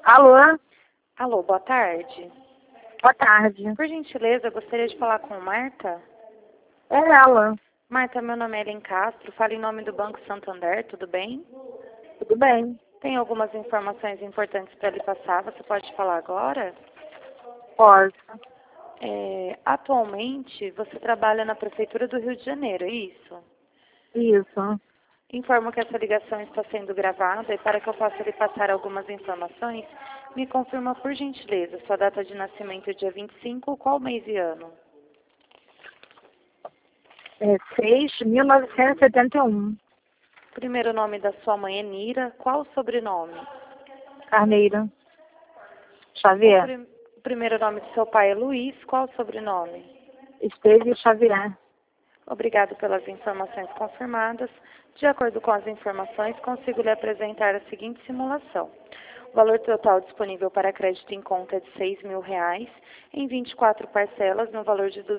Alô? Alô, boa tarde. Boa tarde. Por gentileza, eu gostaria de falar com Marta. É ela. Marta, meu nome é Ellen Castro, falo em nome do Banco Santander, tudo bem? Tudo bem? Tem algumas informações importantes para lhe passar, você pode falar agora? Posso. Atualmente, você trabalha na Prefeitura do Rio de Janeiro, é isso? Isso. Informo que essa ligação está sendo gravada e para que eu possa lhe passar algumas informações, me confirma por gentileza sua data de nascimento, dia 25, qual mês e ano? 6.971. Primeiro nome da sua mãe é Nira, qual o sobrenome? Carneiro. O Xavier. primeiro nome do seu pai é Luiz, qual o sobrenome? Esteve Xavier. Obrigado pelas informações confirmadas. De acordo com as informações, consigo lhe apresentar a seguinte simulação. O valor total disponível para crédito em conta é de R$ 6.000, em 24 parcelas, no valor de R$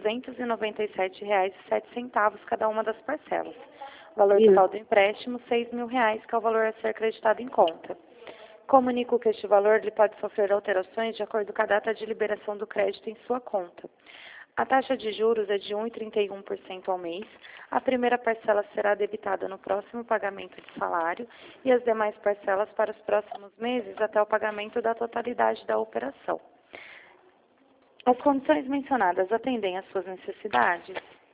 297,07 cada uma das parcelas. O valor total do empréstimo, R$ 6.000, que é o valor a ser acreditado em conta. Comunico que este valor lhe pode sofrer alterações de acordo com a data de liberação do crédito em sua conta. A taxa de juros é de 1,31% ao mês. A primeira parcela será debitada no próximo pagamento de salário e as demais parcelas para os próximos meses até o pagamento da totalidade da operação. As condições mencionadas atendem às suas necessidades?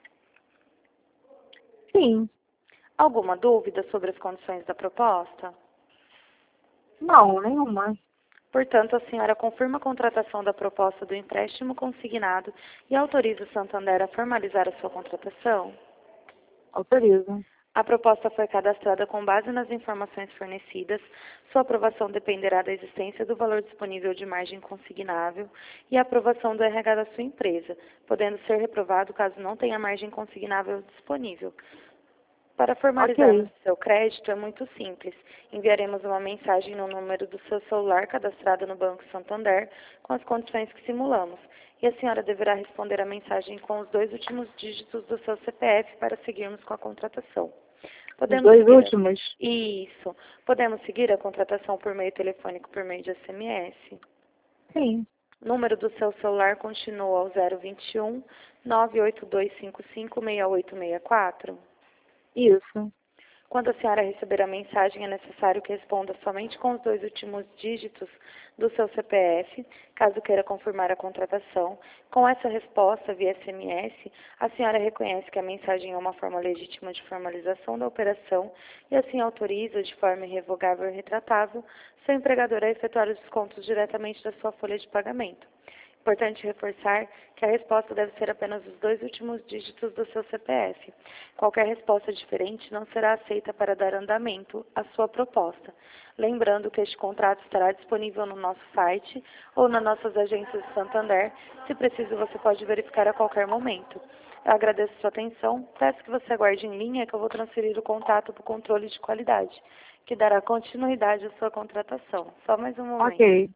Sim. Alguma dúvida sobre as condições da proposta? Não, nenhuma. Portanto, a senhora confirma a contratação da proposta do empréstimo consignado e autoriza o Santander a formalizar a sua contratação? Autorizo. A proposta foi cadastrada com base nas informações fornecidas. Sua aprovação dependerá da existência do valor disponível de margem consignável e a aprovação do RH da sua empresa, podendo ser reprovado caso não tenha margem consignável disponível. Para formalizarmos seu crédito é muito simples. Enviaremos uma mensagem no número do seu celular cadastrado no Banco Santander com as condições que simulamos. E a senhora deverá responder a mensagem com os 2 últimos dígitos do seu CPF para seguirmos com a contratação. Os 2 últimos? Isso. Podemos seguir a contratação por meio telefônico, por meio de SMS? Sim. O número do seu celular continua ao 021 98255 6864? Isso. Quando a senhora receber a mensagem, é necessário que responda somente com os 2 últimos dígitos do seu CPF, caso queira confirmar a contratação. Com essa resposta via SMS, a senhora reconhece que a mensagem é uma forma legítima de formalização da operação e assim autoriza, de forma irrevogável e retratável, seu empregador a efetuar os descontos diretamente da sua folha de pagamento. Importante reforçar que a resposta deve ser apenas os 2 últimos dígitos do seu CPF. Qualquer resposta diferente não será aceita para dar andamento à sua proposta. Lembrando que este contrato estará disponível no nosso site ou nas nossas agências de Santander. Se preciso, você pode verificar a qualquer momento. Eu agradeço sua atenção. Peço que você aguarde em linha que eu vou transferir o contato para o controle de qualidade, que dará continuidade à sua contratação. Só mais um momento. Ok.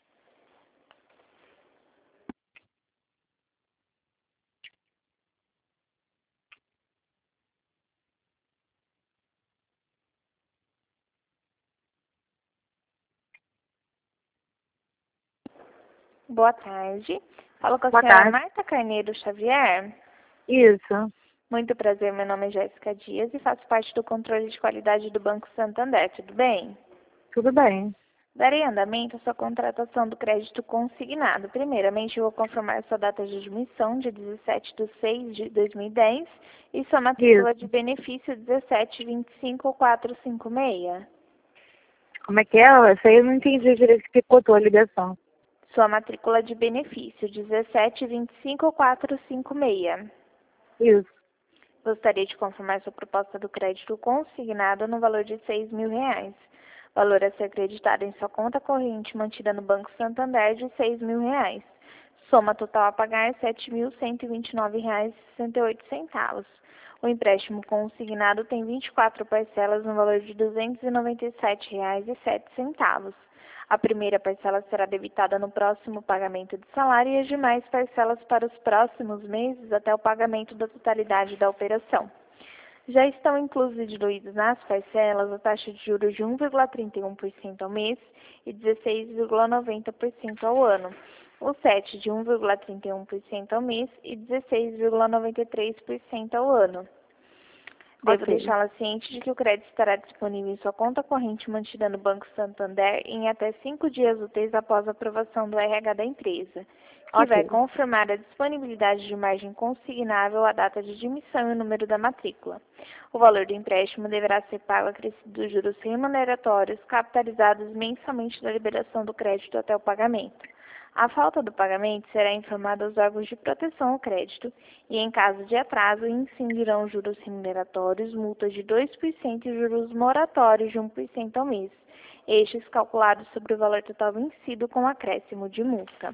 Boa tarde. Falo com a Boa senhora tarde. Marta Carneiro Xavier. Isso. Muito prazer, meu nome é Jéssica Dias e faço parte do controle de qualidade do Banco Santander, tudo bem? Tudo bem. Darei andamento à sua contratação do crédito consignado. Primeiramente, eu vou confirmar sua data de admissão, dia 17/6/2010, e sua matrícula de benefício 1725456. Como é que é? Essa aí eu não entendi direito que picotou a ligação. Sua matrícula de benefício 1725456. Isso. Gostaria de confirmar sua proposta do crédito consignado no valor de R$ 6.000. Valor a ser acreditado em sua conta corrente mantida no Banco Santander de R$ 6.000. Soma total a pagar R$ 7.129,68. O empréstimo consignado tem 24 parcelas no valor de R$ 297,07. A primeira parcela será debitada no próximo pagamento de salário e as demais parcelas para os próximos meses até o pagamento da totalidade da operação. Já estão inclusos e diluídos nas parcelas a taxa de juros de 1,31% ao mês e 16,90% ao ano. O SET de 1,31% ao mês e 16,93% ao ano. Devo Ok. deixá-la ciente de que o crédito estará disponível em sua conta corrente mantida no Banco Santander em até 5 dias úteis após a aprovação do RH da empresa, que vai Ok. confirmar a disponibilidade de margem consignável, a data de admissão e o número da matrícula. O valor do empréstimo deverá ser pago acrescido dos juros remuneratórios capitalizados mensalmente da liberação do crédito até o pagamento. A falta do pagamento será informada aos órgãos de proteção ao crédito e, em caso de atraso, incidirão juros remuneratórios, multas de 2% e juros moratórios de 1% ao mês, estes calculados sobre o valor total vencido com acréscimo de multa.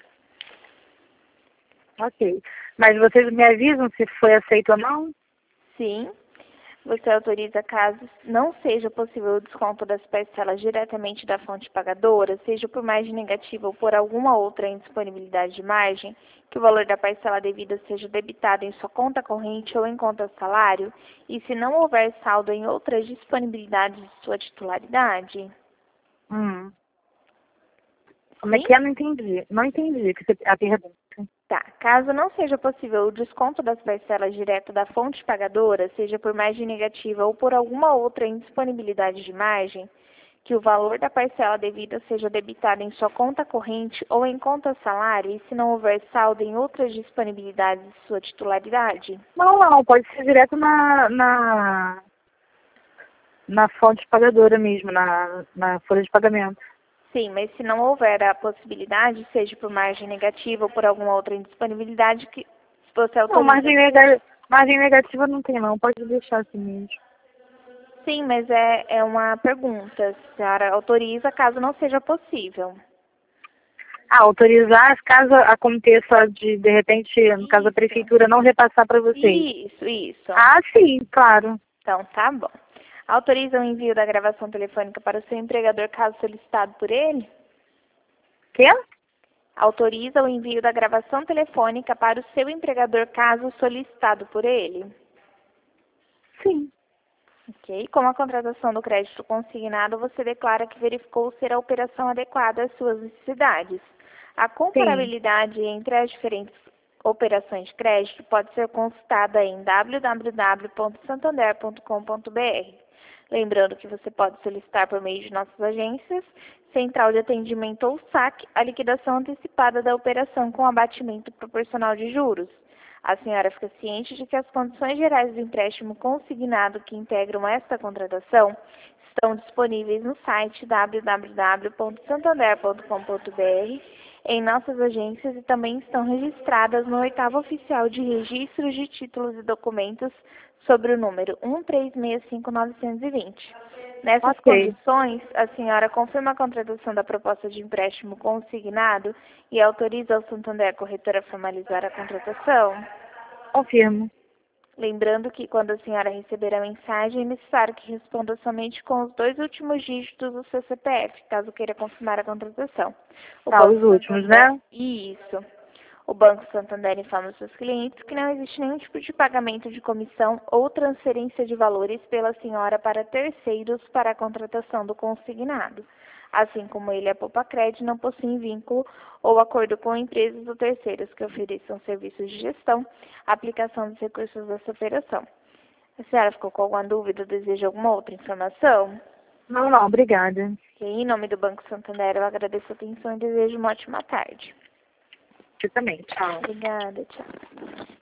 Ok. Mas vocês me avisam se foi aceito ou não? Sim, você autoriza caso não seja possível o desconto das parcelas diretamente da fonte pagadora, seja por margem negativa ou por alguma outra indisponibilidade de margem, que o valor da parcela devida seja debitado em sua conta corrente ou em conta salário, e se não houver saldo em outras disponibilidades de sua titularidade? Como é Sim? que é? Não entendi. Não entendi a pergunta. Tá. Caso não seja possível o desconto das parcelas direto da fonte pagadora, seja por margem negativa ou por alguma outra indisponibilidade de margem, que o valor da parcela devida seja debitado em sua conta corrente ou em conta salário, e se não houver saldo em outras disponibilidades de sua titularidade? Não. Pode ser direto na fonte pagadora mesmo, na folha de pagamento. Sim, mas se não houver a possibilidade, seja por margem negativa ou por alguma outra indisponibilidade, que você Não, autoriza. margem negativa não tem não. Pode deixar assim mesmo. Sim, mas é uma pergunta. A senhora autoriza caso não seja possível. Autorizar caso aconteça de repente, no caso a prefeitura não repassar para vocês. Isso. Sim, claro. Então, tá bom. Autoriza o envio da gravação telefônica para o seu empregador caso solicitado por ele? Quê? Autoriza o envio da gravação telefônica para o seu empregador caso solicitado por ele? Sim. Ok. Com a contratação do crédito consignado, você declara que verificou ser a operação adequada às suas necessidades. A comparabilidade entre as diferentes operações de crédito pode ser consultada em www.santander.com.br. Lembrando que você pode solicitar por meio de nossas agências, Central de Atendimento ou SAC, a liquidação antecipada da operação com abatimento proporcional de juros. A senhora fica ciente de que as condições gerais do empréstimo consignado que integram esta contratação estão disponíveis no site www.santander.com.br, em nossas agências, e também estão registradas no 8º Oficial de Registros de Títulos e Documentos sobre o número 1365920. Nessas Ok. condições, a senhora confirma a contratação da proposta de empréstimo consignado e autoriza o Santander Corretora a formalizar a contratação? Confirmo. Lembrando que quando a senhora receber a mensagem, é necessário que responda somente com os 2 últimos dígitos do seu CPF, caso queira confirmar a contratação. Os últimos, né? Isso. O Banco Santander informa os seus clientes que não existe nenhum tipo de pagamento de comissão ou transferência de valores pela senhora para terceiros para a contratação do consignado. Assim como ele, a Poupa-Cred não possui vínculo ou acordo com empresas ou terceiros que ofereçam serviços de gestão, aplicação dos recursos dessa operação. A senhora ficou com alguma dúvida ou deseja alguma outra informação? Não, obrigada. Em nome do Banco Santander, eu agradeço a atenção e desejo uma ótima tarde. Você também. Tchau. Obrigada, tchau.